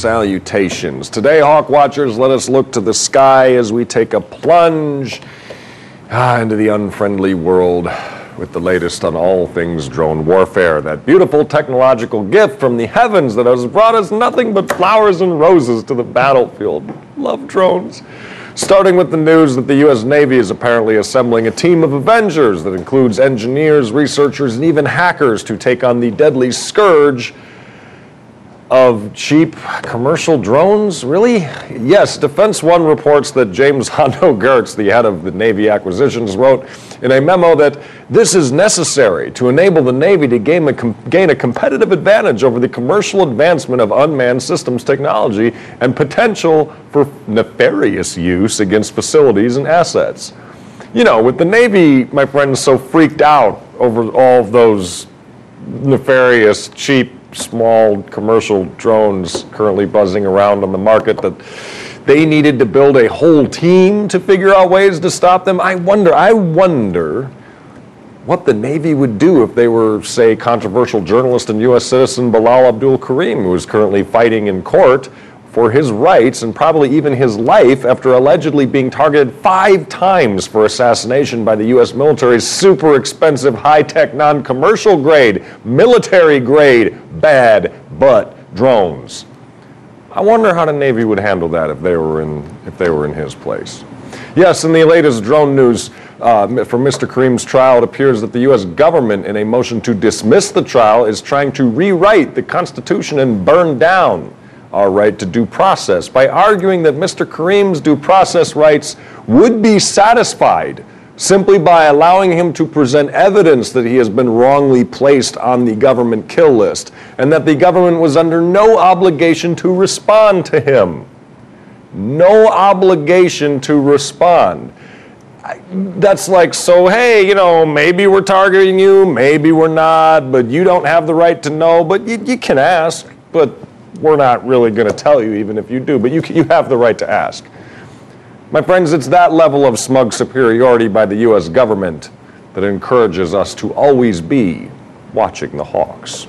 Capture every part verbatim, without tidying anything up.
salutations. Today, Hawk Watchers, let us look to the sky as we take a plunge ah, into the unfriendly world with the latest on all things drone warfare. That beautiful technological gift from the heavens that has brought us nothing but flowers and roses to the battlefield. Love drones. Starting with the news that the U S Navy is apparently assembling a team of Avengers that includes engineers, researchers, and even hackers to take on the deadly scourge of cheap commercial drones? Really? Yes, Defense One reports that James Hondo Geertz, the head of the Navy Acquisitions, wrote in a memo that this is necessary to enable the Navy to gain a, com- gain a competitive advantage over the commercial advancement of unmanned systems technology and potential for nefarious use against facilities and assets. You know, with the Navy, my friends, so freaked out over all of those nefarious, cheap, small commercial drones currently buzzing around on the market, that they needed to build a whole team to figure out ways to stop them. I wonder, I wonder what the Navy would do if they were, say, controversial journalist and U S citizen Bilal Abdul Karim, who is currently fighting in court for his rights and probably even his life after allegedly being targeted five times for assassination by the U S military's super expensive, high-tech, non-commercial grade, military grade, bad butt drones. I wonder how the Navy would handle that if they were in if they were in his place. Yes, in the latest drone news uh, from Mister Karim's trial, it appears that the U S government, in a motion to dismiss the trial, is trying to rewrite the Constitution and burn down our right to due process by arguing that Mister Karim's due process rights would be satisfied simply by allowing him to present evidence that he has been wrongly placed on the government kill list and that the government was under no obligation to respond to him. No obligation to respond. That's like, so hey, you know, maybe we're targeting you, maybe we're not, but you don't have the right to know, but you, you can ask, but we're not really going to tell you even if you do, but you you have the right to ask. My friends, it's that level of smug superiority by the U S government that encourages us to always be watching the hawks.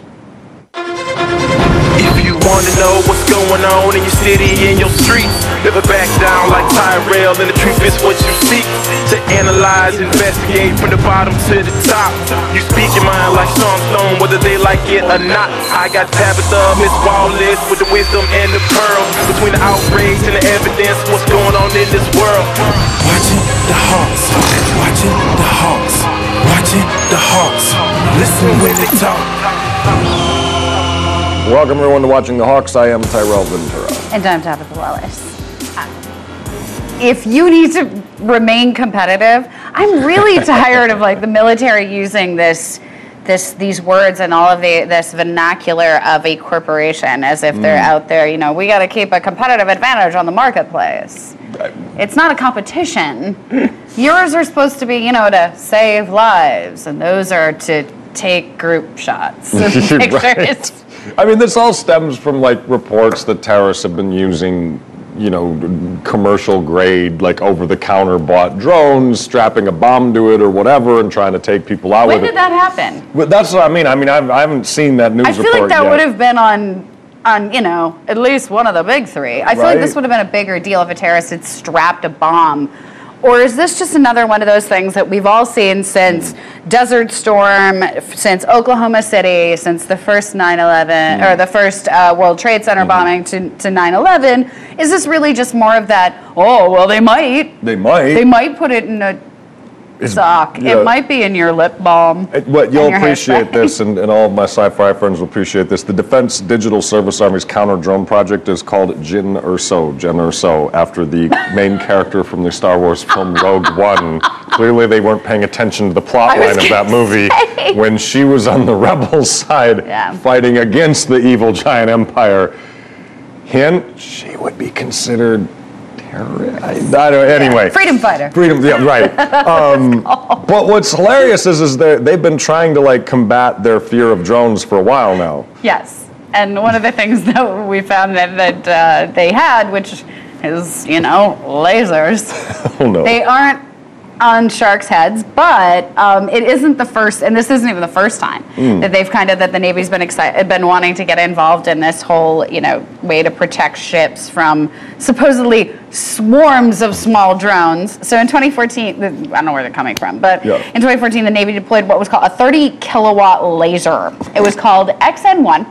If you want to know what's going on in your city, in your streets, never back down like Tyrell, and the truth is what you seek. To analyze, investigate from the bottom to the top. You speak your mind like Sean Stone, whether they like it or not. I got Tabitha, Miss Wallace, with the wisdom and the pearl. Between the outrage and the evidence, what's going on in this world? Watching the hawks, watching the hawks, watching the hawks. Listen when they talk. Welcome everyone to Watching the Hawks. I am Tyrell Ventura. And I'm Tabitha Wallace. If you need to remain competitive, I'm really tired of like the military using this, this, these words and all of the this vernacular of a corporation as if they're mm. out there. You know, we got to keep a competitive advantage on the marketplace. It's not a competition. Yours are supposed to be, you know, to save lives, and those are to take group shots and pictures. Right. I mean, this all stems from like reports that terrorists have been using, you know, commercial grade, like over-the-counter bought drones, strapping a bomb to it or whatever, and trying to take people out when with it. When did that happen? Well, that's what I mean. I mean, I've, I haven't seen that news report yet. I feel like that yet. would have been on, on, you know, at least one of the big three. I feel right? like this would have been a bigger deal if a terrorist had strapped a bomb. Or is this just another one of those things that we've all seen since Desert Storm, since Oklahoma City, since the first nine eleven, mm. or the first uh, World Trade Center mm-hmm. bombing to, to nine eleven? Is this really just more of that, oh, well, they might. They might. They might put it in a it's, sock. Yeah. It might be in your lip balm. It, what you'll appreciate this, and, and all of my sci-fi friends will appreciate this. The Defense Digital Service Army's counter-drone project is called Jyn Erso, Jyn Erso, after the main character from the Star Wars film Rogue One. Clearly they weren't paying attention to the plot line of that movie say. when she was on the rebel side yeah. fighting against the evil giant empire. Hint, she would be considered I, I don't, anyway. Yeah. Freedom fighter. Freedom, yeah, right. Um, but what's hilarious is, is they've been trying to like combat their fear of drones for a while now. Yes, and one of the things that we found that, that uh, they had, which is, you know, lasers. Oh no. They aren't on sharks' heads, but um, it isn't the first, and this isn't even the first time mm. that they've kind of that the Navy's been excited, been wanting to get involved in this whole, you know, way to protect ships from supposedly swarms of small drones. So in twenty fourteen, I don't know where they're coming from, but yeah. in twenty fourteen, the Navy deployed what was called a thirty kilowatt laser. It was called X N one.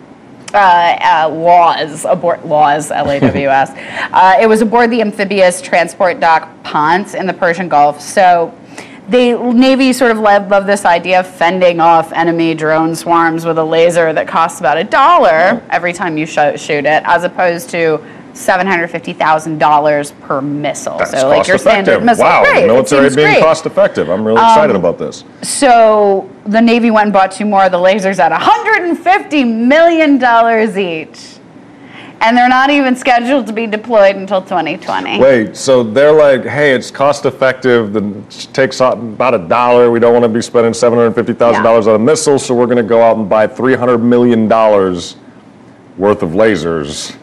Uh, uh, was aboard was L A W S. uh, it was aboard the amphibious transport dock Ponce in the Persian Gulf. So, the Navy sort of led love this idea of fending off enemy drone swarms with a laser that costs about a dollar every time you sh- shoot it, as opposed to seven hundred fifty thousand dollars per missile. That's so, cost like your effective. standard missile. Wow, Great. the military being great. cost effective. I'm really excited um, about this. So the Navy went and bought two more of the lasers at one hundred fifty million dollars each. And they're not even scheduled to be deployed until twenty twenty. Wait, so they're like, hey, it's cost effective, it takes about a dollar, we don't want to be spending seven hundred fifty thousand dollars yeah. on a missile, so we're going to go out and buy three hundred million dollars worth of lasers.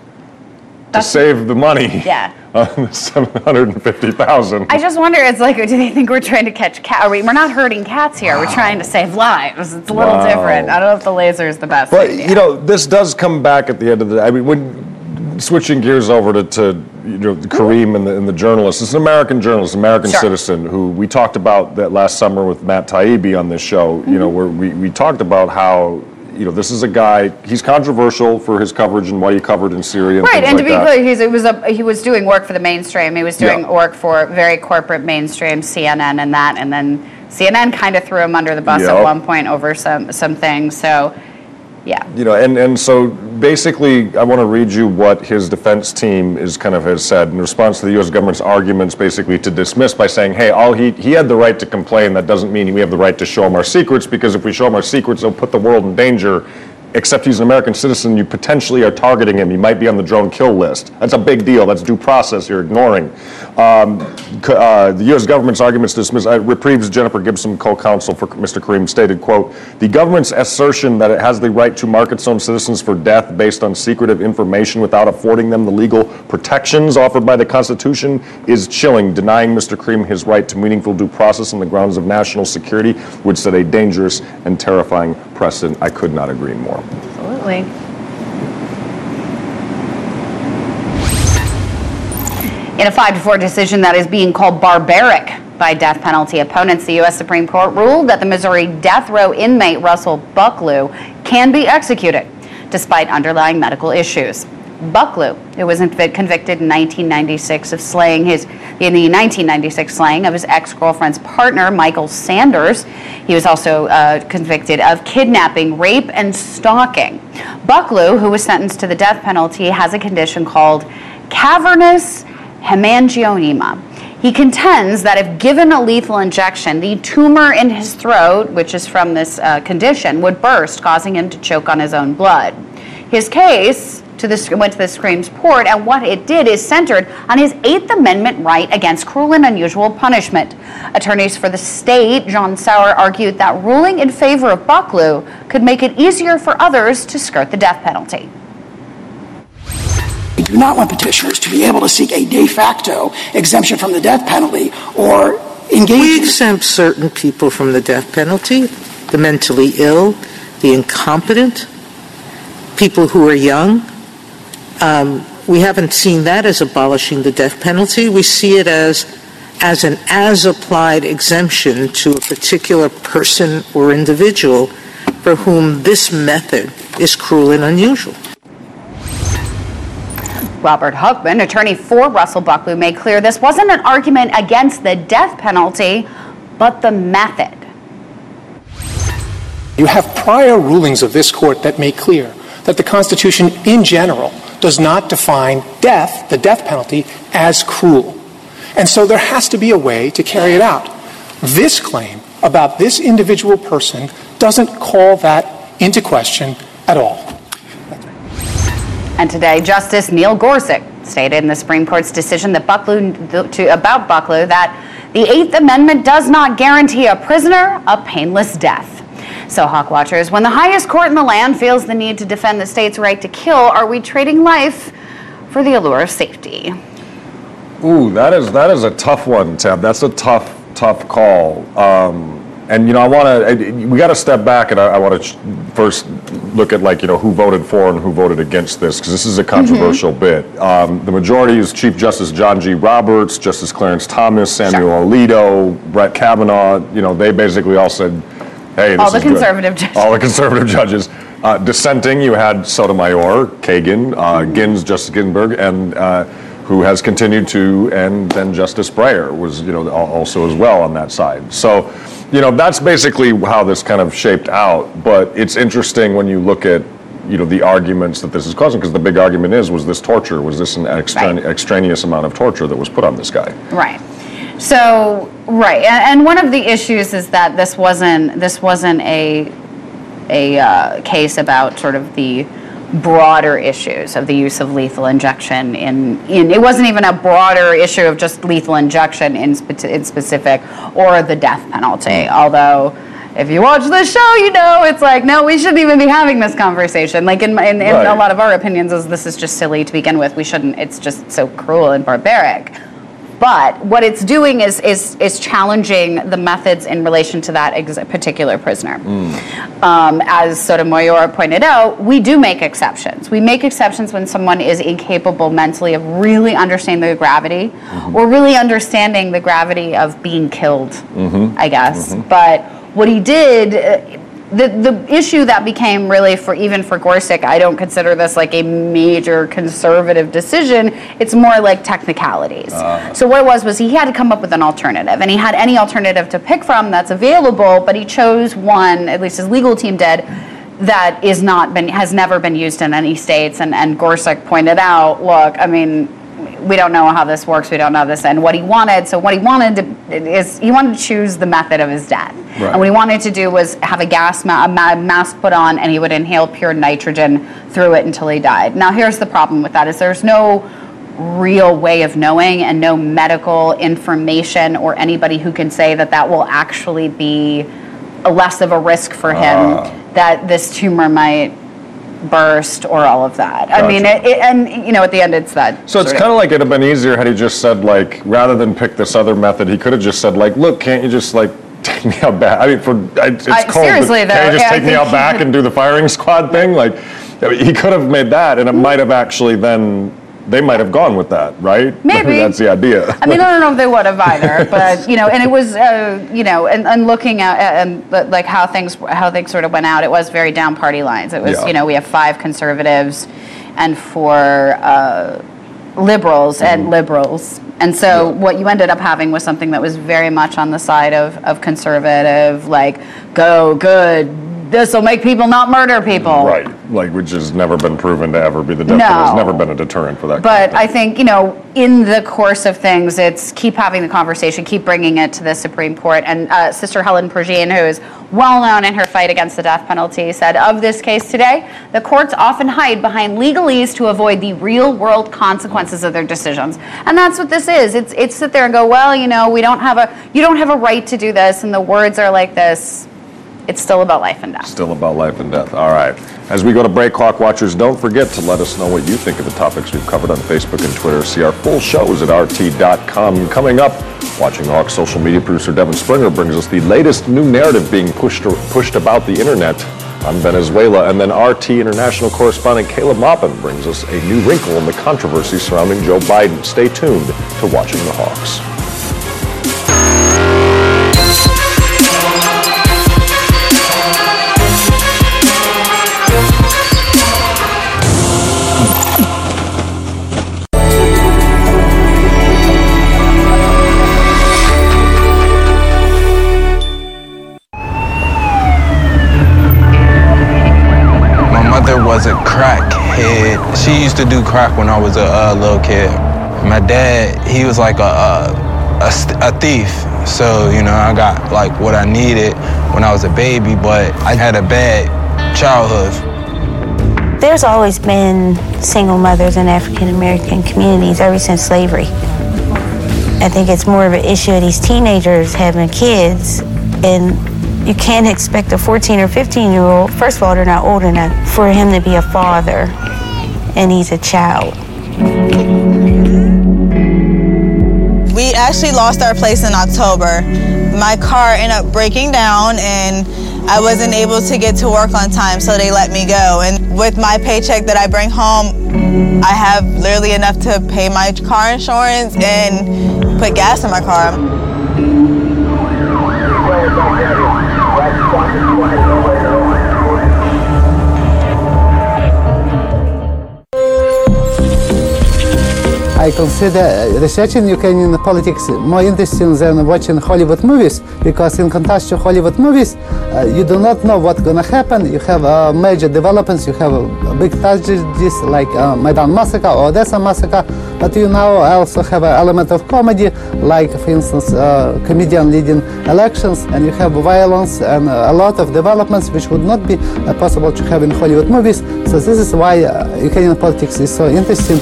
To save the money yeah. on the seven hundred fifty thousand. I just wonder, it's like, do they think we're trying to catch cats? We, we're not hurting cats here. Wow. We're trying to save lives. It's a little wow. different. I don't know if the laser is the best But, idea. you know, this does come back at the end of the day. I mean, when switching gears over to, to you know, Kareem and the, and the journalist, it's an American journalist, American sure. citizen, who we talked about that last summer with Matt Taibbi on this show, mm-hmm. you know, where we, we talked about how, you know, this is a guy, he's controversial for his coverage and what he covered in Syria and right, things and like to be that. clear, he's, it was a, he was doing work for the mainstream. He was doing yeah. work for very corporate mainstream, C N N and that, and then C N N kind of threw him under the bus yep. at one point over some, some things, so, yeah. You know, and, and so basically, I want to read you what his defense team is kind of has said in response to the U S government's arguments, basically to dismiss by saying, hey, all he he had the right to complain. That doesn't mean we have the right to show him our secrets, because if we show him our secrets, it'll put the world in danger. Except he's an American citizen, you potentially are targeting him. He might be on the drone kill list. That's a big deal. That's due process you're ignoring. Um, uh, the U S government's arguments dismissed. Uh, Reprieve's Jennifer Gibson, co-counsel for Mister Kareem, stated, quote, the government's assertion that it has the right to mark its own citizens for death based on secretive information without affording them the legal protections offered by the Constitution is chilling. Denying Mister Kareem his right to meaningful due process on the grounds of national security would set a dangerous and terrifying precedent. I could not agree more. Absolutely. In a five to four decision that is being called barbaric by death penalty opponents, the U S Supreme Court ruled that the Missouri death row inmate Russell Bucklew can be executed despite underlying medical issues. Bucklew, who was convicted in nineteen ninety-six of slaying his, in the nineteen ninety-six slaying of his ex-girlfriend's partner, Michael Sanders. He was also uh, convicted of kidnapping, rape, and stalking. Bucklew, who was sentenced to the death penalty, has a condition called cavernous hemangioma. He contends that if given a lethal injection, the tumor in his throat, which is from this uh, condition, would burst, causing him to choke on his own blood. His case to the, went to the Supreme Court, and what it did is centered on his Eighth Amendment right against cruel and unusual punishment. Attorneys for the state, John Sauer, argued that ruling in favor of Bucklew could make it easier for others to skirt the death penalty. We do not want petitioners to be able to seek a de facto exemption from the death penalty or engage. We exempt certain people from the death penalty, the mentally ill, the incompetent, people who are young. Um, we haven't seen that as abolishing the death penalty. We see it as as an as-applied exemption to a particular person or individual for whom this method is cruel and unusual. Robert Huckman, attorney for Russell Bucklew, made clear this wasn't an argument against the death penalty, but the method. You have prior rulings of this court that make clear that the Constitution in general does not define death, the death penalty, as cruel. And so there has to be a way to carry it out. This claim about this individual person doesn't call that into question at all. And today, Justice Neil Gorsuch stated in the Supreme Court's decision that Bucklew, to, about Bucklew that the Eighth Amendment does not guarantee a prisoner a painless death. So, Hawk Watchers, when the highest court in the land feels the need to defend the state's right to kill, are we trading life for the allure of safety? Ooh, that is that is a tough one, Tab. That's a tough tough call. Um, and, you know, I want to, we got to step back, and I, I want to ch- first look at, like, you know, who voted for and who voted against this, because this is a controversial mm-hmm. bit. Um, the majority is Chief Justice John G. Roberts, Justice Clarence Thomas, Samuel sure. Alito, Brett Kavanaugh. You know, they basically all said, hey, this all the is conservative good. judges. All the conservative judges. Uh, dissenting, you had Sotomayor, Kagan, uh, mm-hmm. Gins, Justice Ginsburg, and uh, who has continued to, and then Justice Breyer was, you know, also as well on that side. So, you know, that's basically how this kind of shaped out. But it's interesting when you look at, you know, the arguments that this is causing, because the big argument is, was this torture? Was this an extra- right. extraneous amount of torture that was put on this guy? Right. So, right, and, and one of the issues is that this wasn't this wasn't a a uh, case about sort of the broader issues of the use of lethal injection in, in it wasn't even a broader issue of just lethal injection in, spe- in specific, or the death penalty, although if you watch this show, you know it's like, no, we shouldn't even be having this conversation. Like in, in, in right. a lot of our opinions, is this is just silly to begin with. We shouldn't, it's just so cruel and barbaric. But what it's doing is is is challenging the methods in relation to that ex- particular prisoner. Mm. Um, as Sotomayor pointed out, we do make exceptions. We make exceptions when someone is incapable mentally of really understanding the gravity, mm-hmm. or really understanding the gravity of being killed, mm-hmm. I guess. Mm-hmm. But what he did... Uh, The the issue that became really, for even for Gorsuch, I don't consider this like a major conservative decision. It's more like technicalities. Uh. So what it was was he had to come up with an alternative, and he had any alternative to pick from that's available, but he chose one, at least his legal team did, that is not been has never been used in any states. And, and Gorsuch pointed out, look, I mean, we don't know how this works. We don't know this. And what he wanted, so what he wanted to, is he wanted to choose the method of his death. Right. And what he wanted to do was have a gas ma- a mask put on, and he would inhale pure nitrogen through it until he died. Now, here's the problem with that: is there's no real way of knowing, and no medical information or anybody who can say that that will actually be a less of a risk for him, uh. that this tumor might burst or all of that. Gotcha. I mean, it, it, and you know, at the end, it's that. So it's kind of like it'd have been easier had he just said, like, rather than pick this other method, he could have just said, like, look, can't you just like take me out back? I mean, for it's I, cold. Seriously, but though, can't you just yeah, take me out back and do the firing squad thing? Like, I mean, he could have made that, and it might have actually then. They might have gone with that, right? Maybe. That's the idea. I mean, I don't know if they would have either, but you know, and it was, uh, you know, and, and looking at and like how things how things sort of went out, it was very down party lines. It was, yeah. you know, we have five conservatives and four uh, liberals mm-hmm. and liberals, and so yeah. what you ended up having was something that was very much on the side of of conservative, like go good. This will make people not murder people. Right, like which has never been proven to ever be the death penalty. Has never been a deterrent for that. But kind of I think, you know, in the course of things, it's keep having the conversation, keep bringing it to the Supreme Court. And uh, Sister Helen Pergine, who is well known in her fight against the death penalty, said of this case today, the courts often hide behind legalese to avoid the real world consequences of their decisions. And that's what this is. It's it's sit there and go, well, you know, we don't have a you don't have a right to do this, and the words are like this. It's still about life and death. Still about life and death. All right. As we go to break, Clock Watchers, don't forget to let us know what you think of the topics we've covered on Facebook and Twitter. See our full shows at R T dot com. Coming up, Watching the Hawks social media producer Devin Springer brings us the latest new narrative being pushed pushed about the internet on Venezuela. And then R T international correspondent Caleb Maupin brings us a new wrinkle in the controversy surrounding Joe Biden. Stay tuned to Watching the Hawks. Was a crackhead. She used to do crack when I was a uh, little kid. My dad, he was like a, a, a, a thief. So, you know, I got like what I needed when I was a baby, but I had a bad childhood. There's always been single mothers in African-American communities ever since slavery. I think it's more of an issue of these teenagers having kids, and you can't expect a fourteen or fifteen year old, first of all, they're not old enough for him to be a father, and he's a child. We We actually lost our place in October. My car ended up breaking down and I wasn't able to get to work on time, so they let me go. And with my paycheck that I bring home, I have literally enough to pay my car insurance and put gas in my car. I consider researching Ukrainian politics more interesting than watching Hollywood movies, because in contrast to Hollywood movies, uh, you do not know what's going to happen. You have uh, major developments, you have uh, big tragedies like uh, Maidan massacre or Odessa massacre, but you now also have an element of comedy, like, for instance, uh, comedian leading elections, and you have violence and uh, a lot of developments which would not be uh, possible to have in Hollywood movies. So this is why uh, Ukrainian politics is so interesting.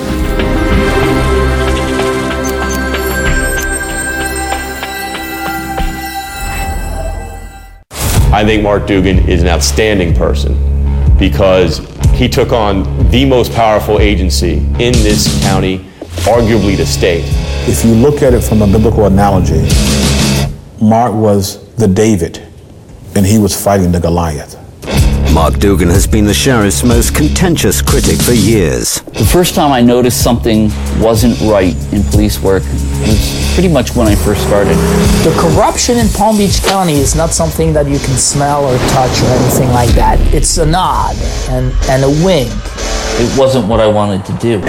I think Mark Dougan is an outstanding person because he took on the most powerful agency in this county, arguably the state. If you look at it from a biblical analogy, Mark was the David and he was fighting the Goliath. Mark Dougan has been the sheriff's most contentious critic for years. The first time I noticed something wasn't right in police work was pretty much when I first started. The corruption in Palm Beach County is not something that you can smell or touch or anything like that. It's a nod and, and a wink. It wasn't what I wanted to do.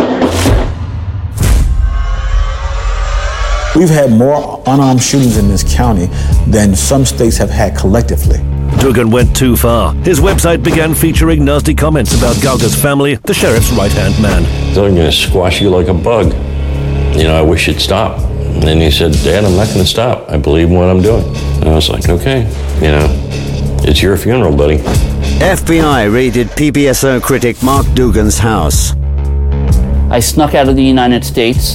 We've had more unarmed shootings in this county than some states have had collectively. Dougan went too far. His website began featuring nasty comments about Galga's family, the sheriff's right-hand man. They're going to squash you like a bug. You know, I wish you'd stop. And then he said, Dad, I'm not going to stop. I believe in what I'm doing. And I was like, okay, you know, it's your funeral, buddy. F B I raided P B S O critic Mark Dougan's house. I snuck out of the United States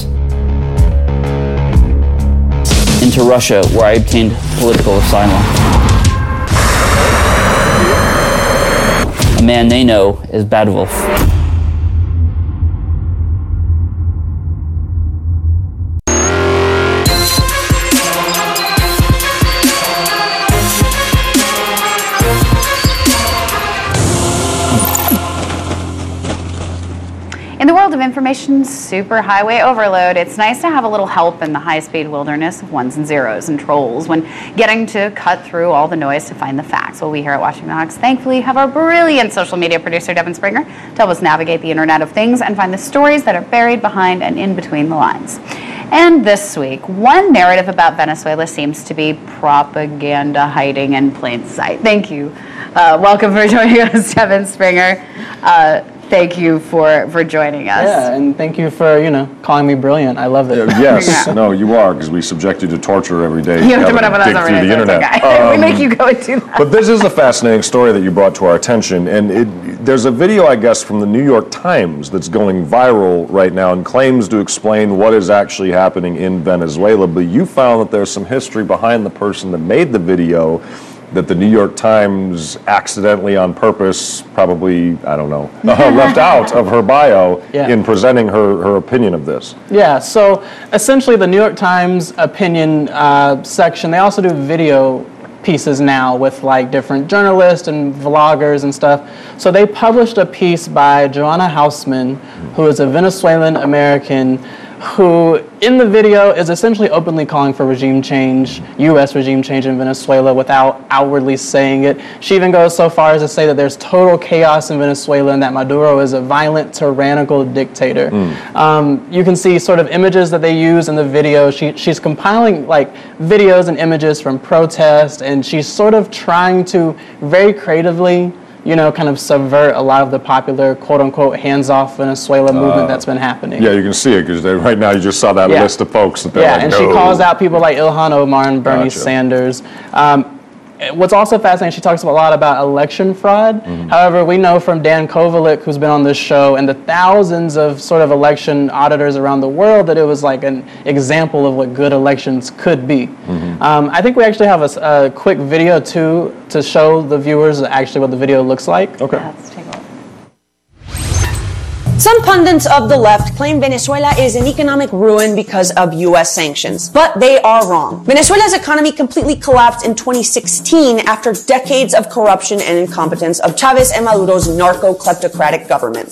into Russia, where I obtained political asylum. A man they know as Bad Wolf. In the world of information superhighway overload, it's nice to have a little help in the high-speed wilderness of ones and zeros and trolls when getting to cut through all the noise to find the facts. Well, we here at Watching the Hawks thankfully have our brilliant social media producer, Devin Springer, to help us navigate the Internet of Things and find the stories that are buried behind and in between the lines. And this week, one narrative about Venezuela seems to be propaganda hiding in plain sight. Thank you. Uh, welcome for joining us, Devin Springer. Uh, Thank you for, for joining us. Yeah, and thank you for, you know, calling me brilliant. I love it. Uh, yes, no, you are, because we subject you to torture every day. You have to put up with us every day. The internet. Okay. Um, we make you go and do that. But this is a fascinating story that you brought to our attention, and it, there's a video, I guess, from the New York Times that's going viral right now and claims to explain what is actually happening in Venezuela, but you found that there's some history behind the person that made the video that the New York Times accidentally on purpose, probably, I don't know, left out of her bio yeah. in presenting her, her opinion of this. Yeah, so essentially the New York Times opinion uh, section, they also do video pieces now with like different journalists and vloggers and stuff. So they published a piece by Joanna Hausman, who is a Venezuelan American, who in the video is essentially openly calling for regime change, U S regime change in Venezuela without outwardly saying it. She even goes so far as to say that there's total chaos in Venezuela and that Maduro is a violent, tyrannical dictator. Mm. Um, you can see sort of images that they use in the video. She, she's compiling like videos and images from protest, and she's sort of trying to very creatively you know, kind of subvert a lot of the popular quote-unquote hands-off Venezuela movement uh, that's been happening. Yeah, you can see it because right now you just saw that yeah. list of folks that they're yeah, like, and no. she calls out people like Ilhan Omar and Bernie Gotcha. Sanders. Um, What's also fascinating, she talks a lot about election fraud. Mm-hmm. However, we know from Dan Kovalik, who's been on this show, and the thousands of sort of election auditors around the world, that it was like an example of what good elections could be. Mm-hmm. um, I think we actually have a, a quick video, too, to show the viewers actually what the video looks like. Okay. Let's take a look. Some pundits of the left claim Venezuela is an economic ruin because of U S sanctions, but they are wrong. Venezuela's economy completely collapsed in twenty sixteen after decades of corruption and incompetence of Chavez and Maduro's narco-kleptocratic government.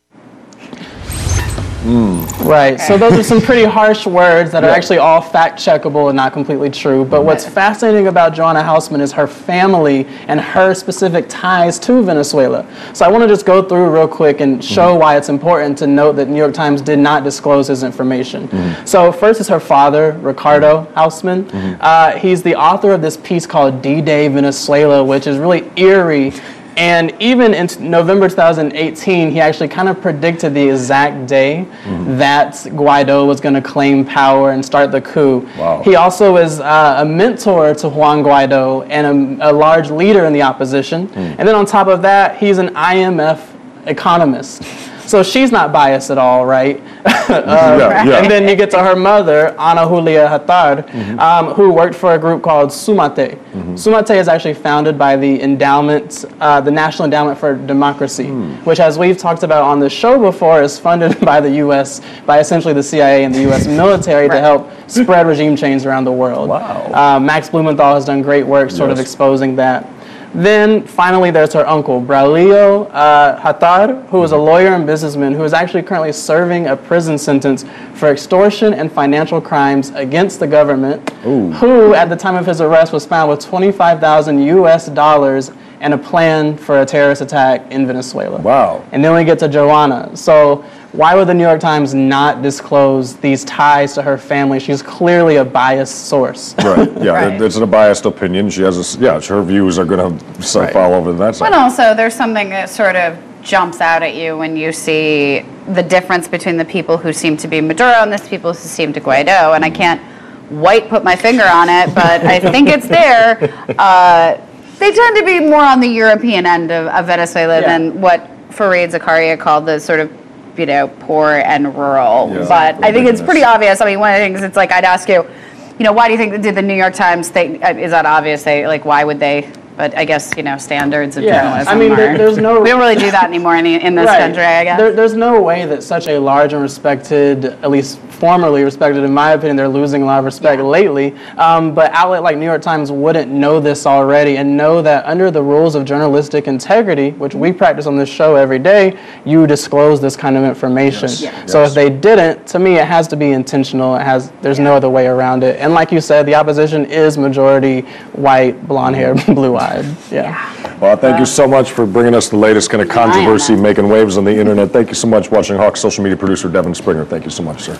Mm. Right. So those are some pretty harsh words that are actually all fact-checkable and not completely true. But what's fascinating about Joanna Hausman is her family and her specific ties to Venezuela. So I want to just go through real quick and show mm-hmm. why it's important to note that New York Times did not disclose his information. Mm-hmm. So first is her father, Ricardo Hausman. Mm-hmm. Uh, he's the author of this piece called D-Day Venezuela, which is really eerie. And even in November two thousand eighteen, he actually kind of predicted the exact day mm-hmm. that Guaido was going to claim power and start the coup. Wow. He also is uh, a mentor to Juan Guaido and a, a large leader in the opposition. Mm. And then on top of that, he's an I M F economist. So she's not biased at all, right? uh, yeah, yeah. And then you get to her mother, Ana Julia Hatard, mm-hmm. um, who worked for a group called Sumate. Mm-hmm. Sumate is actually founded by the endowment, uh, the National Endowment for Democracy, mm. which, as we've talked about on the show before, is funded by the U S, by essentially the C I A and the U S military right. to help spread regime change around the world. Wow. Uh, Max Blumenthal has done great work sort yes. of exposing that. Then finally there's her uncle, Braulio uh, Hatard, who is a lawyer and businessman who is actually currently serving a prison sentence for extortion and financial crimes against the government, Ooh. who at the time of his arrest was found with twenty-five thousand U S dollars and a plan for a terrorist attack in Venezuela. Wow. And then we get to Joanna. So why would the New York Times not disclose these ties to her family? She's clearly a biased source. Right, yeah, right. It's a biased opinion. She has a, yeah, her views are going to right. fall over to that side. But also, there's something that sort of jumps out at you when you see the difference between the people who seem to be Maduro and the people who seem to Guaido, and I can't white put my finger on it, but I think it's there. Uh, they tend to be more on the European end of, of Venezuela yeah. than what Fareed Zakaria called the sort of, you know, poor and rural. Yeah, but I think it's pretty obvious. I mean, one of the things, it's like, I'd ask you, you know, why do you think, did the New York Times think, is that obvious? They, like, why would they? But I guess, you know, standards of yeah, journalism I mean, are, there, there's no... We don't really do that anymore in, in this right. country, I guess. There, there's no way that such a large and respected, at least formerly respected, in my opinion, they're losing a lot of respect yeah. lately, um, but outlet like New York Times wouldn't know this already and know that under the rules of journalistic integrity, which we practice on this show every day, you disclose this kind of information. Yes. Yeah. So yes. if they didn't, to me, it has to be intentional. It has. There's yeah. no other way around it. And like you said, the opposition is majority white, blonde-haired, blue-eyed. Yeah. yeah. Well, thank you so much for bringing us the latest kind of controversy making waves on the internet. Thank you so much, Watching Hawk social media producer Devin Springer. Thank you so much, sir.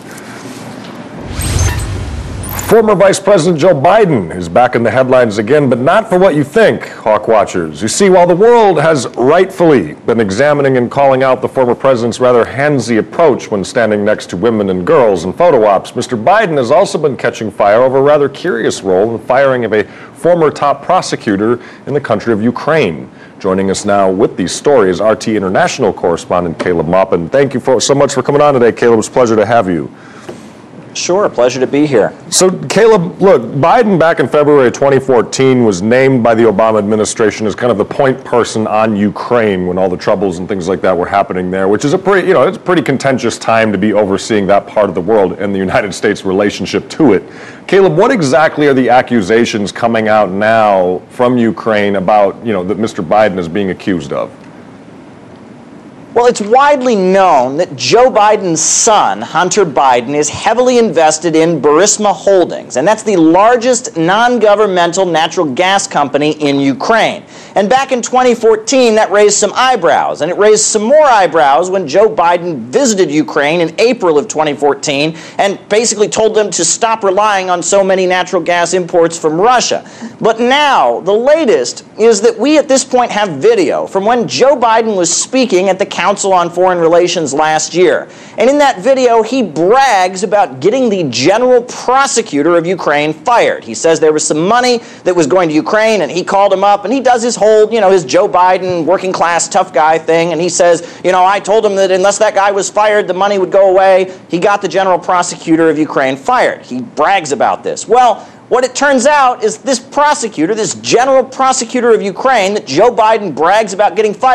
Former Vice President Joe Biden is back in the headlines again, but not for what you think, Hawk Watchers. You see, while the world has rightfully been examining and calling out the former president's rather handsy approach when standing next to women and girls in photo ops, Mister Biden has also been catching fire over a rather curious role in the firing of a former top prosecutor in the country of Ukraine. Joining us now with these stories, R T International correspondent Caleb Maupin. Thank you for, so much for coming on today, Caleb. It's a pleasure to have you. Sure, pleasure to be here. So, Caleb, look, Biden back in February twenty fourteen was named by the Obama administration as kind of the point person on Ukraine when all the troubles and things like that were happening there, which is a pretty, you know, it's a pretty contentious time to be overseeing that part of the world and the United States' relationship to it. Caleb, what exactly are the accusations coming out now from Ukraine about, you know, that Mister Biden is being accused of? Well, it's widely known that Joe Biden's son, Hunter Biden, is heavily invested in Burisma Holdings, and that's the largest non-governmental natural gas company in Ukraine. And back in twenty fourteen, that raised some eyebrows, and it raised some more eyebrows when Joe Biden visited Ukraine in April of twenty fourteen and basically told them to stop relying on so many natural gas imports from Russia. But now, the latest is that we at this point have video from when Joe Biden was speaking at the Council on Foreign Relations last year. And in that video, he brags about getting the general prosecutor of Ukraine fired. He says there was some money that was going to Ukraine, and he called him up, and he does his whole, you know, his Joe Biden working class tough guy thing, and he says, you know, I told him that unless that guy was fired, the money would go away. He got the general prosecutor of Ukraine fired. He brags about this. Well, what it turns out is this prosecutor, this general prosecutor of Ukraine that Joe Biden brags about getting fired,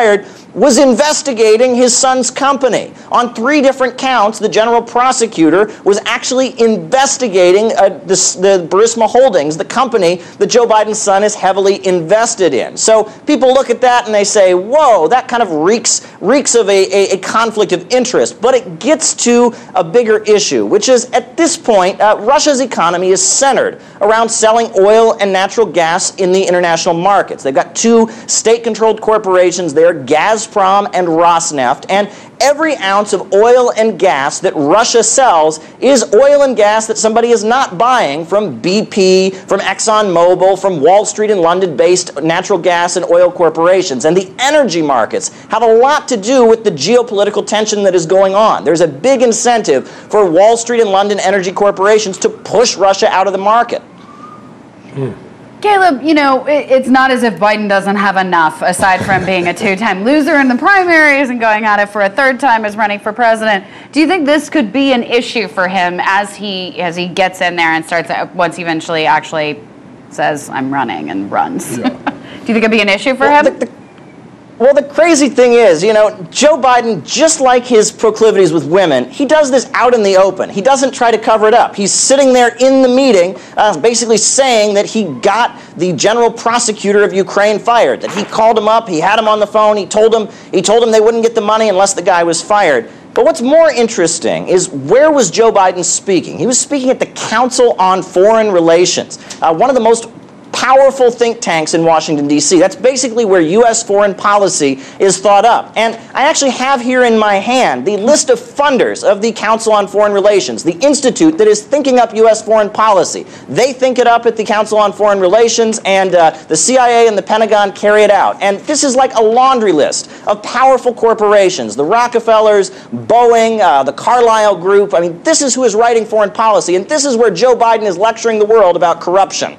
was investigating his son's company. On three different counts, the general prosecutor was actually investigating uh, the, the Burisma Holdings, the company that Joe Biden's son is heavily invested in. So people look at that and they say, whoa, that kind of reeks, reeks of a, a, a conflict of interest. But it gets to a bigger issue, which is at this point, uh, Russia's economy is centered around selling oil and natural gas in the international markets. They've got two state-controlled corporations there, Gazprom and Rosneft, and every ounce of oil and gas that Russia sells is oil and gas that somebody is not buying from B P, from ExxonMobil, from Wall Street and London-based natural gas and oil corporations. And the energy markets have a lot to do with the geopolitical tension that is going on. There's a big incentive for Wall Street and London energy corporations to push Russia out of the market. Hmm. Caleb, you know, it, it's not as if Biden doesn't have enough, aside from being a two-time loser in the primaries and going at it for a third time as running for president. Do you think this could be an issue for him as he as he gets in there and starts, once he eventually actually says, I'm running, and runs? Yeah. Do you think it'd be an issue for well, him? The, the, well, the crazy thing is, you know, Joe Biden, just like his proclivities with women, he does this out in the open. He doesn't try to cover it up. He's sitting there in the meeting uh, basically saying that he got the general prosecutor of Ukraine fired, that he called him up, he had him on the phone, he told him, he told him they wouldn't get the money unless the guy was fired. But what's more interesting is, where was Joe Biden speaking? He was speaking at the Council on Foreign Relations, uh, one of the most powerful think tanks in Washington, D C. That's basically where U S foreign policy is thought up. And I actually have here in my hand the list of funders of the Council on Foreign Relations, the institute that is thinking up U S foreign policy. They think it up at the Council on Foreign Relations, and uh, the C I A and the Pentagon carry it out. And this is like a laundry list of powerful corporations, the Rockefellers, Boeing, uh, the Carlyle Group. I mean, this is who is writing foreign policy, and this is where Joe Biden is lecturing the world about corruption.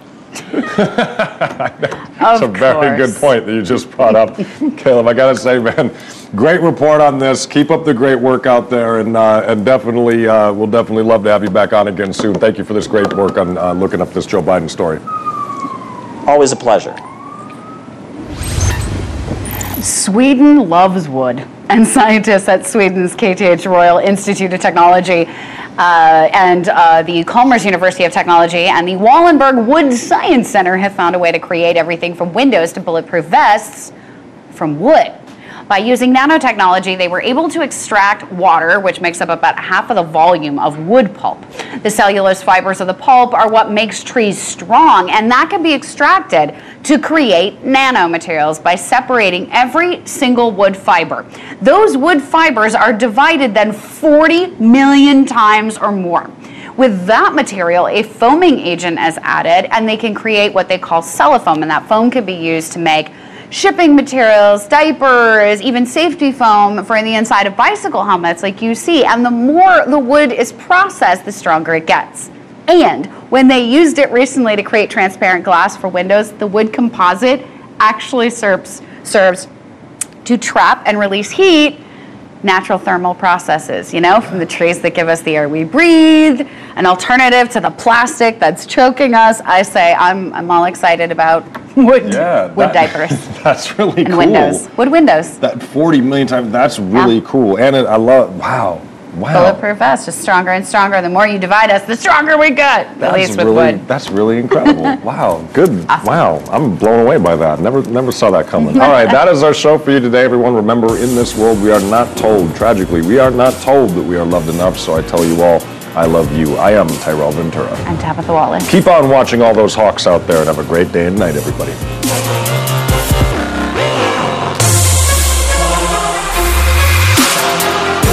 That's a very good point that you just brought up, Caleb. I gotta say, man, great report on this. Keep up the great work out there, and uh, and definitely, uh, we'll definitely love to have you back on again soon. Thank you for this great work on uh, looking up this Joe Biden story. Always a pleasure. Sweden loves wood, and scientists at Sweden's K T H Royal Institute of Technology uh, and uh, the Chalmers University of Technology and the Wallenberg Wood Science Center have found a way to create everything from windows to bulletproof vests from wood. By using nanotechnology, they were able to extract water, which makes up about half of the volume of wood pulp. The cellulose fibers of the pulp are what makes trees strong, and that can be extracted to create nanomaterials by separating every single wood fiber. Those wood fibers are divided then forty million times or more. With that material, a foaming agent is added, and they can create what they call cellofoam, and that foam can be used to make shipping materials, diapers, even safety foam for the inside of bicycle helmets like you see. And the more the wood is processed, the stronger it gets. And when they used it recently to create transparent glass for windows, the wood composite actually serves, serves to trap and release heat, natural thermal processes, you know, from the trees that give us the air we breathe, an alternative to the plastic that's choking us. I say I'm, I'm all excited about wood, yeah, wood that, diapers. That's really and cool. windows. Wood windows. That forty million times, that's really Yeah. cool. And it, I love, wow, wow. Bulletproof vest, just stronger and stronger. The more you divide us, the stronger we get, at That's least with really, wood. That's really incredible. Wow, good. Wow, I'm blown away by that. Never, never saw that coming. All right, that is our show for you today, everyone. Remember, in this world, we are not told, tragically, we are not told that we are loved enough. So I tell you all, I love you. I am Tyrell Ventura. I'm Tabitha Wallace. Keep on watching all those hawks out there, and have a great day and night, everybody.